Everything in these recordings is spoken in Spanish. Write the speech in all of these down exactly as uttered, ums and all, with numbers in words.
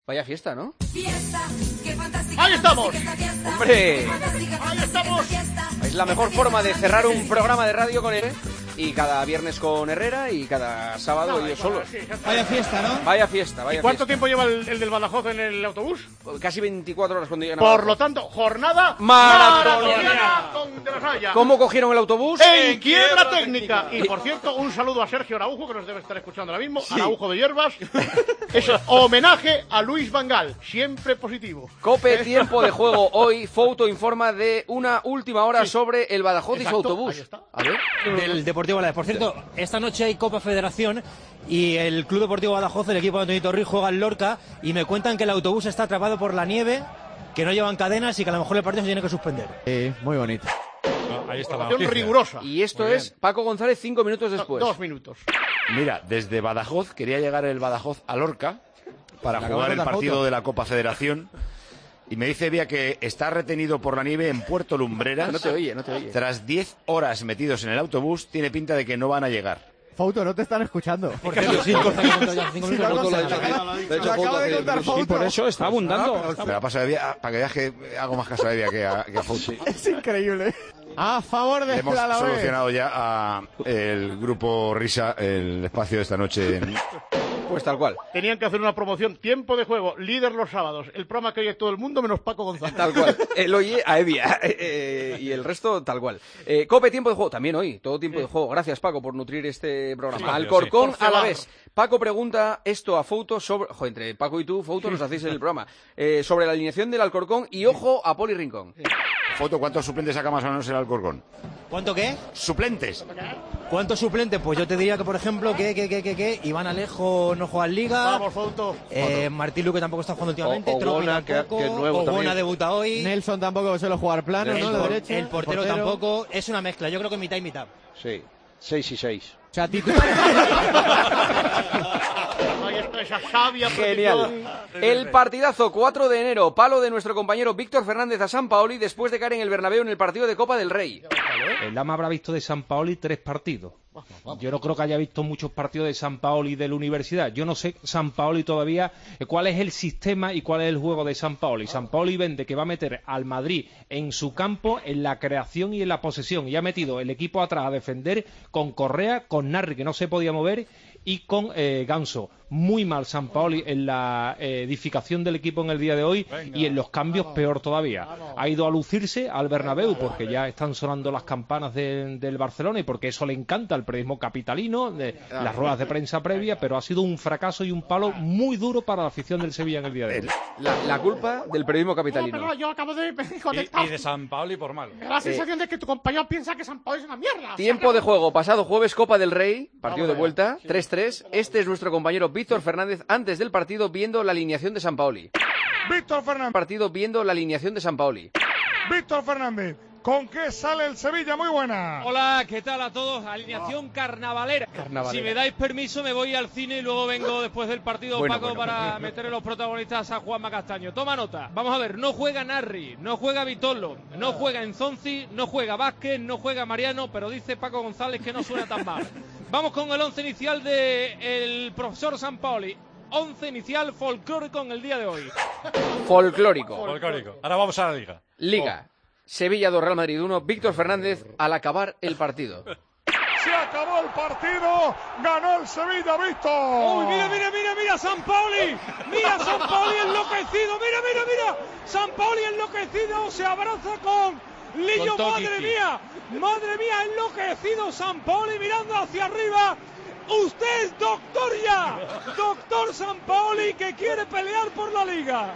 Vaya fiesta, ¿no? Fiesta, qué fantástica. ¡Ahí estamos! ¡Hombre! ¡Ahí estamos! Es la mejor forma de cerrar un programa de radio con él. Y cada viernes con Herrera y cada sábado no, ellos solos. Sí, vaya fiesta, ¿no? Vaya fiesta, vaya ¿Y cuánto fiesta. tiempo lleva el, el del Badajoz en el autobús? Casi veinticuatro horas cuando llegan a Por Badajoz. lo tanto, jornada maratoniana con De La Saya. ¿Cómo cogieron el autobús? En quiebra técnica. Y por cierto, un saludo a Sergio Araujo, que nos debe estar escuchando ahora mismo. Sí. Araujo de Hierbas. Eso es homenaje a Luis Van Gaal. Siempre positivo. Cope, tiempo de juego. Hoy Fouto informa de una última hora sí. sobre el Badajoz. Exacto. Y su autobús. Ahí está. A ver. Del Deportivo Badajoz. Por cierto, esta noche hay Copa Federación y el Club Deportivo Badajoz, el equipo de Antonio Torri, juega en Lorca y me cuentan que el autobús está atrapado por la nieve, que no llevan cadenas y que a lo mejor el partido se tiene que suspender. Sí, muy bonito. No, ahí está la noticia. Rigurosa. Y esto es Paco González cinco minutos después. Dos minutos. Mira, desde Badajoz, quería llegar el Badajoz a Lorca para jugar el partido foto. de la Copa Federación. Y me dice Vía que está retenido por la nieve en Puerto Lumbreras. No te oye, no te oye. Tras diez horas metidos en el autobús, tiene pinta de que no van a llegar. Fouto, no te están escuchando. Por cierto, sí, corta que contó ya cinco minutos. De hecho, acabo de contar Fouto. Y por eso está abundando. Me la paso de Vía, para que veas que hago más caso de Vía que a, que a Fouto. Es increíble. A favor de Hemos la Alavés. solucionado ya a el grupo Risa el espacio de esta noche. En... Pues tal cual. Tenían que hacer una promoción. Tiempo de juego, líder los sábados. El programa que oye todo el mundo menos Paco González. Tal cual. Él oye a Evia. Eh, eh, y el resto tal cual. Eh, Cope, tiempo de juego. También hoy. Todo tiempo sí. de juego. Gracias, Paco, por nutrir este programa. Sí, Alcorcón sí. a la vez. Paco pregunta esto a Fouto sobre... Ojo, entre Paco y tú, Fouto, sí. nos hacéis el programa. Eh, sobre la alineación del Alcorcón y ojo a Poli Rincón. Sí. Fouto, ¿cuántos suplentes saca más o menos el Alcorcón? ¿Cuánto qué? Suplentes. ¿Cuántos suplentes? Pues yo te diría que, por ejemplo, que, que, que, que, que Iván Alejo no juega en Liga. Vamos, Fouto. Eh, Martín Luque tampoco está jugando últimamente. Ogona, que, que nuevo Ogona debuta hoy. Nelson tampoco suele jugar plano, el, ¿no? La derecha. El portero, portero tampoco. Es una mezcla. Yo creo que mitad y mitad. Sí, seis y seis. O sea, titular. Esa sabia Genial. El partidazo, cuatro de enero, palo de nuestro compañero Víctor Fernández a Sampaoli después de caer en el Bernabéu en el partido de Copa del Rey. El Lama habrá visto de Sampaoli tres partidos. Yo no creo que haya visto muchos partidos de Sampaoli de la universidad. Yo no sé Sampaoli todavía cuál es el sistema y cuál es el juego de Sampaoli. Sampaoli vende que va a meter al Madrid en su campo, en la creación y en la posesión. Y ha metido el equipo atrás a defender con Correa, con Narri, que no se podía mover, y con eh, Ganso. Muy mal Sampaoli en la eh, edificación del equipo en el día de hoy. Venga, y en los cambios vamos, peor todavía. Vamos. Ha ido a lucirse al Bernabéu porque ya están sonando las campanas de, del Barcelona y porque eso le encanta al periodismo capitalino, de, las ruedas de prensa previa, pero ha sido un fracaso y un palo muy duro para la afición del Sevilla en el día de hoy. La, la culpa del periodismo capitalino. No, pero yo acabo de y, y de Sampaoli por malo. Me da la sensación eh, de que tu compañero piensa que Sampaoli es una mierda. Tiempo o sea, de juego, pasado jueves Copa del Rey, partido de vuelta, tres tres. Este es nuestro compañero Víctor Fernández antes del partido viendo la alineación de Sampaoli. Víctor Fernández. Partido viendo la alineación de Sampaoli. Víctor Fernández. ¿Con qué sale el Sevilla? Muy buena. Hola, ¿qué tal a todos? Alineación oh. carnavalera. carnavalera. Si me dais permiso, me voy al cine y luego vengo después del partido, bueno, Paco, bueno, para bueno. meter en los protagonistas a Juanma Castaño. Toma nota. Vamos a ver, no juega Narri, no juega Vitolo, no juega Enzonzi, no juega Vázquez, no juega Mariano, pero dice Paco González que no suena tan mal. Vamos con el once inicial del profesor Sampaoli. Once inicial folclórico en el día de hoy. Folclórico. Folclórico. Ahora vamos a la Liga. Liga. Oh. Sevilla dos, Real Madrid uno. Víctor Fernández al acabar el partido. Se acabó el partido. Ganó el Sevilla, Víctor. Uy, mira, mira, mira, mira, Sampaoli. Mira, Sampaoli enloquecido. Mira, mira, mira. Sampaoli enloquecido. Se abraza con Lillo. Con madre mía. Madre mía, enloquecido Sampaoli mirando hacia arriba. Usted es doctor ya. Doctor Sampaoli que quiere pelear por la Liga.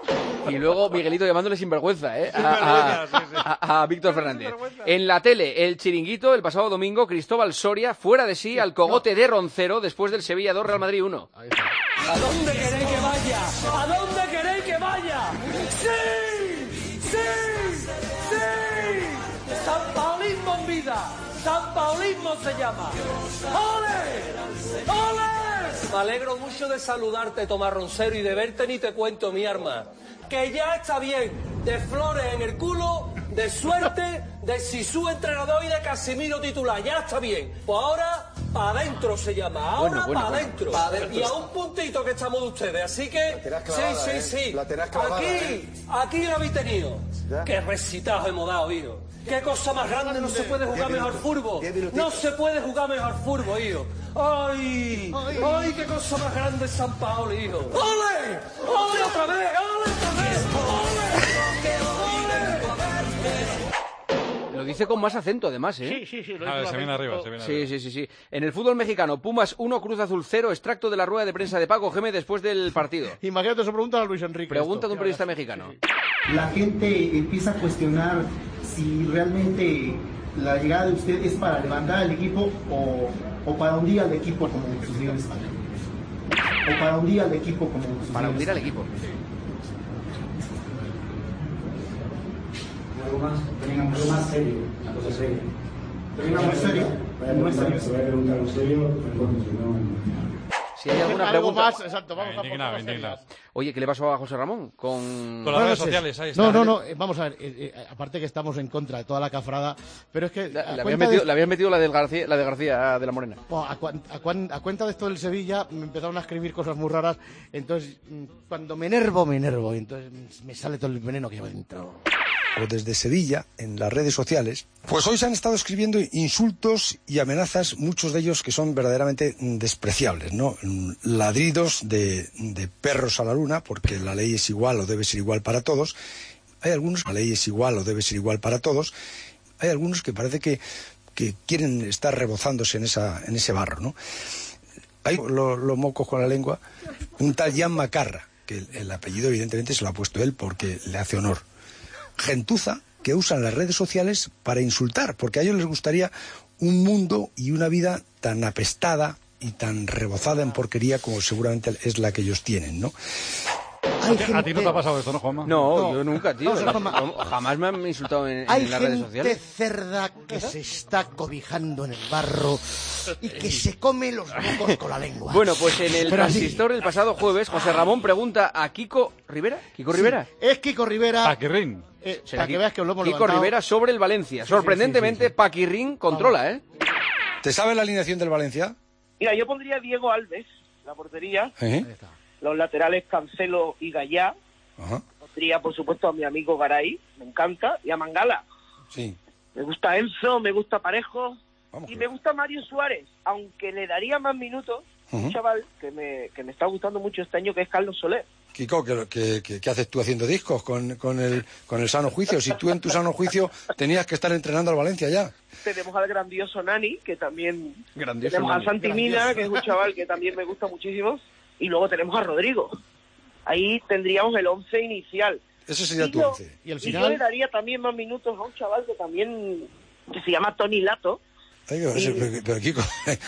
Y luego Miguelito llamándole sinvergüenza, ¿eh? A, a, a, a Víctor Fernández. En la tele, el chiringuito, el pasado domingo, Cristóbal Soria, fuera de sí, al cogote de Roncero, después del Sevilla dos, Real Madrid uno. ¿A dónde queréis que vaya? ¿A dónde queréis que vaya? ¡Sí! ¡Sí! ¡Sí! Sampaolismo en vida. Sampaolismo se llama. ¡Ole! ¡Ole! Me alegro mucho de saludarte, Tomás Roncero, y de verte ni te cuento, mi arma. Que ya está bien de flores en el culo, de suerte, de Sisú entrenador y de Casimiro titular. Ya está bien. Pues ahora Pa' adentro se llama, ahora Bueno, bueno, pa' bueno. adentro. Pa' adentro. Y a un puntito que estamos de ustedes, así que... tenés Sí, clavada, sí, ¿eh? sí. La tenés clavada, Aquí, ¿eh? aquí lo habéis tenido. ¿Ya? Qué recitados hemos dado, hijo. Qué cosa más grande, no se puede jugar mejor furbo. No se puede jugar mejor furbo, hijo. ¡Ay! ¡Ay, qué cosa más grande es San Paolo, hijo! ¡Ole! ¡Ole otra vez! ¡Ole otra vez! ¡Ole! Lo dice con más acento, además, ¿eh? Sí, sí, sí. Lo A ver, dice se viene acento. arriba, se viene Sí, arriba. sí, sí, sí. En el fútbol mexicano, Pumas uno, Cruz Azul cero, extracto de la rueda de prensa de Paco Gémez después del partido. Imagínate, eso pregunta a Luis Enrique. Pregunta esto. de un periodista mexicano. La gente empieza a cuestionar si realmente la llegada de usted es para levantar al equipo o, o para hundir al equipo como sucedió en España. O para hundir al equipo como sucedió Para en hundir al España. equipo. Algo más, venga, algo más serio, una cosa seria. Venga, muy serio, muy serio. Se va a preguntar algo serio, perdón, si no... Si hay alguna Algo pregunta... más, exacto, vamos a Indignado, por indignado. Oye, ¿qué le pasó a José Ramón? Con... Con las redes sociales, ahí está. No, no, no, eh, vamos a ver, eh, eh, aparte que estamos en contra de toda la cafrada, pero es que... Le, a le cuenta habías de- metido, le habías metido la, del García, la de García de la Morena. Bueno, a, cuan- a cuan- a cuenta de esto del Sevilla me empezaron a escribir cosas muy raras, entonces mm, cuando me enervo, me enervo, y entonces mm, me sale todo el veneno que llevo dentro. O desde Sevilla, en las redes sociales, pues hoy se han estado escribiendo insultos y amenazas, muchos de ellos que son verdaderamente mm, despreciables, ¿no? Mm, Ladridos de, de perros a la luna, porque la ley es igual o debe ser igual para todos. Hay algunos, la ley es igual o debe ser igual para todos. Hay algunos que parece que, que quieren estar rebozándose en, esa, en ese barro, ¿no? Hay los lo mocos con la lengua. Un tal Jan Macarra, que el, el apellido evidentemente se lo ha puesto él porque le hace honor. Gentuza, que usan las redes sociales para insultar, porque a ellos les gustaría un mundo y una vida tan apestada y tan rebozada en porquería como seguramente es la que ellos tienen, ¿no? ¿A ti, a ti no te ha pasado esto, no, Juanma? No, No. yo nunca, tío. Vamos a ver, Juanma. No, jamás me han insultado en, Hay en las redes gente sociales. cerda que se está cobijando en el barro y que se come los mocos con la lengua. Bueno, pues en el Pero así. transistor del pasado jueves, José Ramón pregunta a Kiko Rivera. ¿Kiko Rivera? Sí, es Kiko Rivera. Paquirrín. Eh, Será para que Ki- veas que lo hemos Kiko levantado. Rivera sobre el Valencia. Sí, Sorprendentemente, sí, sí, sí. Paquirrín controla, ¿eh? ¿Te sabes la alineación del Valencia? Mira, yo pondría a Diego Alves, la portería, ¿Eh? los laterales Cancelo y Gallá, Ajá, pondría por supuesto a mi amigo Garay, me encanta, y a Mangala. sí. Me gusta Enzo, me gusta Parejo Vamos, y que- me gusta Mario Suárez, aunque le daría más minutos, un Ujú. chaval que me, que me está gustando mucho este año, que es Carlos Soler. Kiko, ¿qué, qué, qué- qué haces tú haciendo discos con, con, el, con el sano juicio? Si tú en tu sano juicio tenías que estar entrenando al Valencia ya. Tenemos al grandioso Nani, que también... Grandioso tenemos Nani. a Santi Mina, que es un chaval que también me gusta muchísimo, y luego tenemos a Rodrigo. Ahí tendríamos el once inicial. Ese sería Y tu yo- once. Y el Y yo final... le daría también más minutos a un chaval que también, que se llama Tony Lato. Ay, pero, Y- pero, pero, Kiko,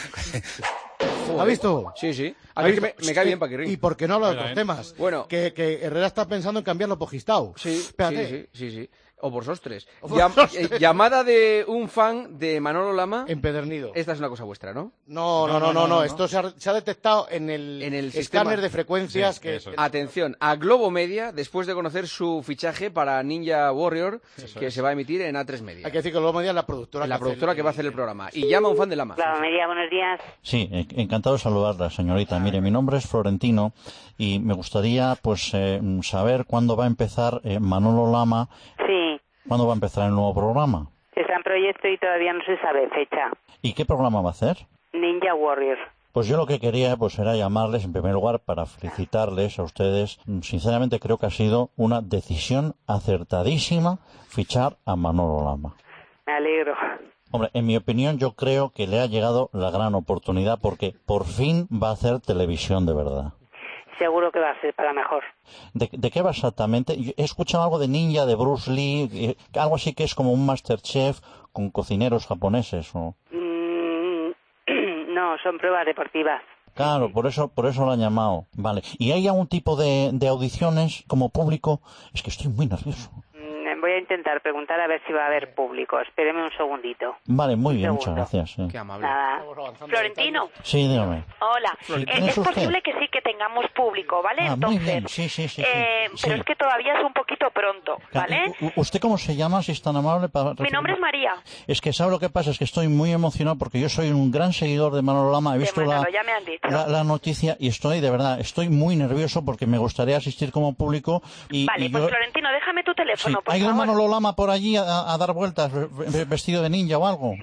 ¿Ha visto? Sí, sí. A mí que me, me cae bien Paquirrín. ¿Y por qué no habla de Mira, otros ¿eh? temas? Bueno. Que, que Herrera está pensando en cambiarlo por Gistau. Sí, Espérate. sí, sí, sí, sí. O por Sostres. O por Llam- Sostres. eh, llamada de un fan de Manolo Lama. Empedernido. Esta es una cosa vuestra, ¿no? No, no, no, no, no. Esto se ha, se ha detectado en el, En el escáner sistema. de frecuencias Sí, que... eso es. Atención, a Globo Media, después de conocer su fichaje para Ninja Warrior, que se va a emitir en A tres Media. Hay que decir que luego Media es la productora. La que hace productora el- que va a hacer el programa. Y llama a un fan de Lama. Claro, Media, buenos días. Sí, eh, encantado de saludarla, señorita. Mire, mi nombre es Florentino y me gustaría pues eh, saber cuándo va a empezar eh, Manolo Lama, Sí, cuándo va a empezar el nuevo programa. está en proyecto y todavía no se sabe fecha. ¿Y qué programa va a hacer? Ninja Warrior. Pues yo lo que quería pues era llamarles en primer lugar para felicitarles a ustedes. Sinceramente creo que ha sido una decisión acertadísima fichar a Manolo Lama. Me alegro. Hombre, en mi opinión yo creo que le ha llegado la gran oportunidad porque por fin va a hacer televisión de verdad. Seguro que va a ser para mejor. ¿De, de qué va exactamente? Yo he escuchado algo de ninja, de Bruce Lee, eh, algo así que es como un Masterchef con cocineros japoneses. ¿O? Mm, no, son pruebas deportivas. Claro, por eso, por eso lo han llamado. Vale. ¿Y hay algún tipo de, de audiciones como público? Es que estoy muy nervioso. Mm, voy a intentar preguntar a ver si va a haber público. Espéreme un segundito. Vale, muy bien, Un muchas segundo. gracias. sí. Qué amable. Nada. Florentino, Sí, dígame. hola. Sí, Eh, ¿quién es es usted? posible que sí que tengamos público, ¿vale? Ah, muy Entonces, bien, sí, sí, sí. sí. eh, Sí. pero es que todavía es un poquito pronto, ¿vale? U- ¿Usted cómo se llama, si es tan amable? Para Mi nombre es María. Es que, ¿sabe lo que pasa? Es que estoy muy emocionado porque yo soy un gran seguidor de Manolo Lama. He De visto Manolo, la, ya me han dicho. la, la noticia y estoy, de verdad, estoy muy nervioso porque me gustaría asistir como público. Y, Vale, y pues yo- Florentino, déjame tu sí, teléfono, por ¿ha ido favor. Manolo Lama por allí a, a dar vueltas ve- ve- vestido de ninja o algo?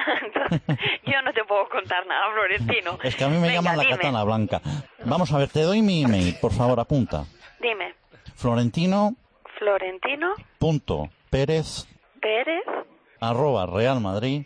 Yo no te puedo contar nada, Florentino. Es que a mí me Venga, llaman la dime. katana blanca. Vamos a ver, te doy mi email, por favor, apunta. Dime. Florentino Florentino punto Pérez Pérez arroba Real Madrid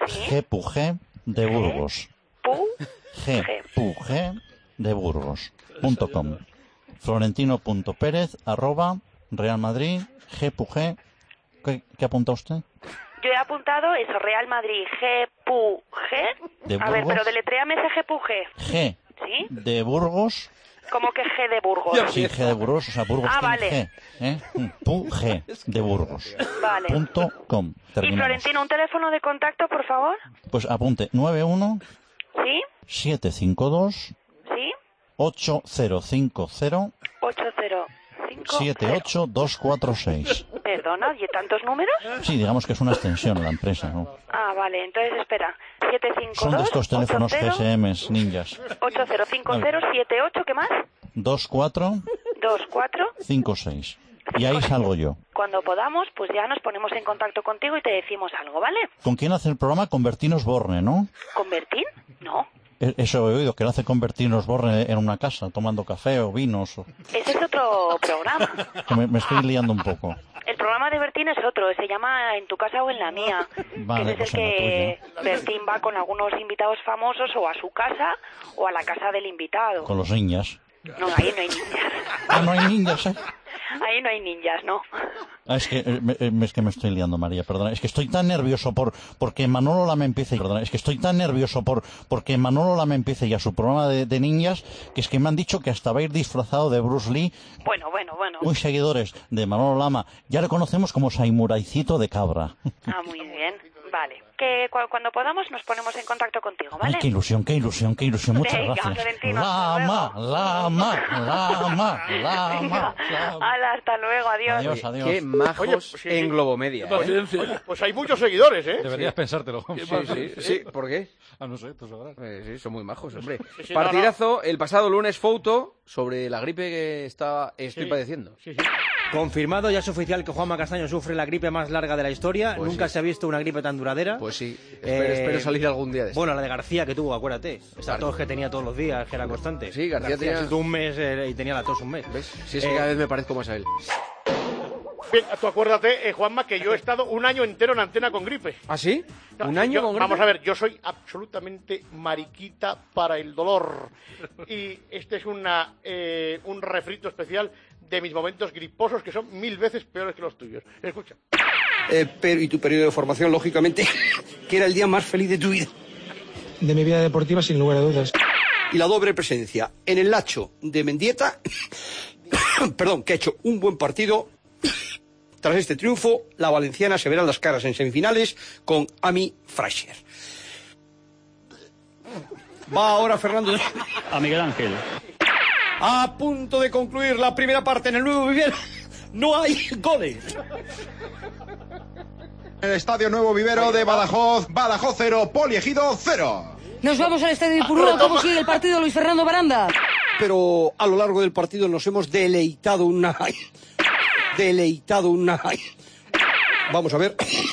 G P U G de Burgos. Pu G P U G de Burgos punto com. Florentino punto Pérez arroba Real Madrid G P U G. ¿Qué, qué apunta usted? Yo he apuntado eso, Real Madrid, G P U G. ¿De A ver, Burgos? pero deletréame ese G P U G. G ¿Sí? de Burgos. ¿Cómo que G de Burgos? Sí, G de Burgos, o sea, Burgos Ah, tiene vale. G. ¿eh? P U G de Burgos. Vale. Punto com. Y Terminamos. Florentino, un teléfono de contacto, por favor. Pues apunte nueve uno ¿Sí? siete cinco dos ¿Sí? ocho cero cinco cero ocho cero cinco siete ocho dos cuatro seis. Perdona, ¿y tantos números? Sí, digamos que es una extensión de la empresa, ¿no? Ah, vale, entonces espera. siete cinco Son de dos estos teléfonos G S Ms ninjas. ocho cero cinco cero siete ocho, ¿qué más? dos cuatro dos cuatro. cinco seis. Y ahí salgo yo. Cuando podamos, pues ya nos ponemos en contacto contigo y te decimos algo, ¿vale? ¿Con quién hace el programa? Con Bertín Osborne, ¿no? ¿Con Bertín? No. E- Eso he oído, que lo hace con Bertín Osborne en una casa, tomando café o vinos. O... Ese es otro programa. que me, me estoy liando un poco. El programa de Bertín es otro, se llama En tu casa o en la mía. Vale, que ese es pues el en la que Bertín va con algunos invitados famosos o a su casa o a la casa del invitado. Con los ninjas. No, ahí no hay ninjas. Ah, no hay ninjas, ¿eh? Ahí no hay ninjas, no. Ah, es que eh, me, eh, es que me estoy liando, María, perdona. Es que estoy tan nervioso por porque Manolo Lama empiece, perdona, es que estoy tan nervioso por porque Manolo Lama empiece ya su programa de, de ninjas, que es que me han dicho que hasta va a ir disfrazado de Bruce Lee. Bueno, bueno, bueno. Muy seguidores de Manolo Lama. Ya le conocemos como Saimuraicito de Cabra. Ah, muy bien. Vale. Que cu- cuando podamos nos ponemos en contacto contigo, ¿vale? Ay, qué ilusión, qué ilusión, qué ilusión. Muchas Venga, gracias. Florentino, hasta Lama, Lama, Lama, Lama. Venga. Hala, hasta luego, adiós. Adiós, adiós. Qué majos Oye, sí, sí. en Globomedia. Pues, ¿eh? oye, pues hay muchos seguidores, ¿eh? Deberías pensártelo. Sí, sí, sí. ¿Por qué? Ah, no sé, tú sabrás. Eh, sí, son muy majos, hombre. Sí, sí, Partidazo el pasado lunes, Fouto, sobre la gripe que está, estoy Sí. padeciendo. Sí, sí. Confirmado, ya es oficial que Juanma Castaño sufre la gripe más larga de la historia. Pues Nunca sí. se ha visto una gripe tan duradera. Pues sí, espero, Eh, espero salir algún día de esto. Bueno, la de García que tuvo, acuérdate. Esa tos que tenía todos los días, que era constante. Sí, García tenía- se tuvo un mes eh, y tenía la tos un mes. ¿Ves? Si es que Eh, cada vez me parezco más a él. Bien, tú acuérdate, eh, Juanma, que yo he estado un año entero en antena con gripe. ¿Ah, sí? No, ¿Un año yo- con gripe? Vamos a ver, yo soy absolutamente mariquita para el dolor. Y este es una, eh, un refrito especial de mis momentos griposos, que son mil veces peores que los tuyos. Escucha. Eh, pero, y tu periodo de formación, lógicamente, que era el día más feliz de tu vida. De mi vida deportiva, sin lugar a dudas. Y la doble presencia en el Lacho de Mendieta, perdón, que ha hecho un buen partido. Tras este triunfo, la valenciana se verán las caras en semifinales con Ami Fraser. Va ahora Fernando. A Miguel Ángel. A punto de concluir la primera parte en el Nuevo Vivero. No hay goles. El Estadio Nuevo Vivero de Badajoz, Badajoz cero, Poliegido cero. Nos vamos al estadio de Ipurúa. ¿Cómo sigue el partido, Luis Fernando Baranda? Pero a lo largo del partido nos hemos deleitado una... Deleitado una... Vamos a ver.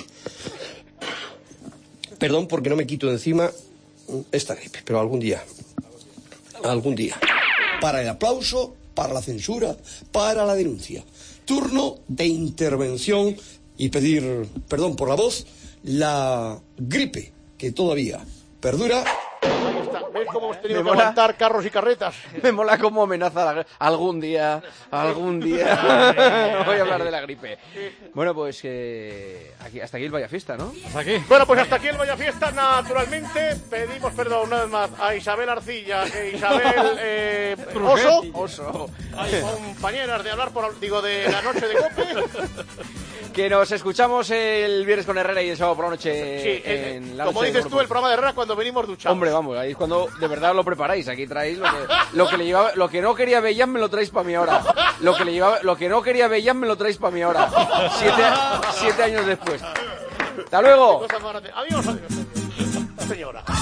Perdón porque no me quito de encima esta gripe, pero algún día. Algún día. Para el aplauso, para la censura, para la denuncia. Turno de intervención y pedir perdón por la voz, la gripe que todavía perdura. Ahí está. ¿Ves cómo hemos tenido Me que mola. aguantar carros y carretas? Me mola como amenaza la... algún día, algún día. Voy a hablar de la gripe. Bueno, pues eh, aquí, hasta aquí el Vaya Fiesta, ¿no? ¿Hasta aquí? Bueno, pues hasta aquí el Vaya Fiesta, naturalmente. Pedimos perdón una vez más a Isabel Arcilla e Isabel eh, Oso, Oso. Ay, compañeras de hablar por, digo, de la noche de COPE. Que nos escuchamos el viernes con Herrera y el sábado por la noche. Sí, en eh, la como noche dices tú, el programa de Herrera cuando venimos duchados. Hombre, vamos, ahí es cuando de verdad lo preparáis. Aquí traéis lo que, lo que le llevaba, lo que no quería Bellán me lo traéis para mí ahora. Lo que le llevaba, lo que no quería Bellán me lo traéis para mí ahora. Siete, siete años después. Hasta luego. Adiós, adiós. Señora.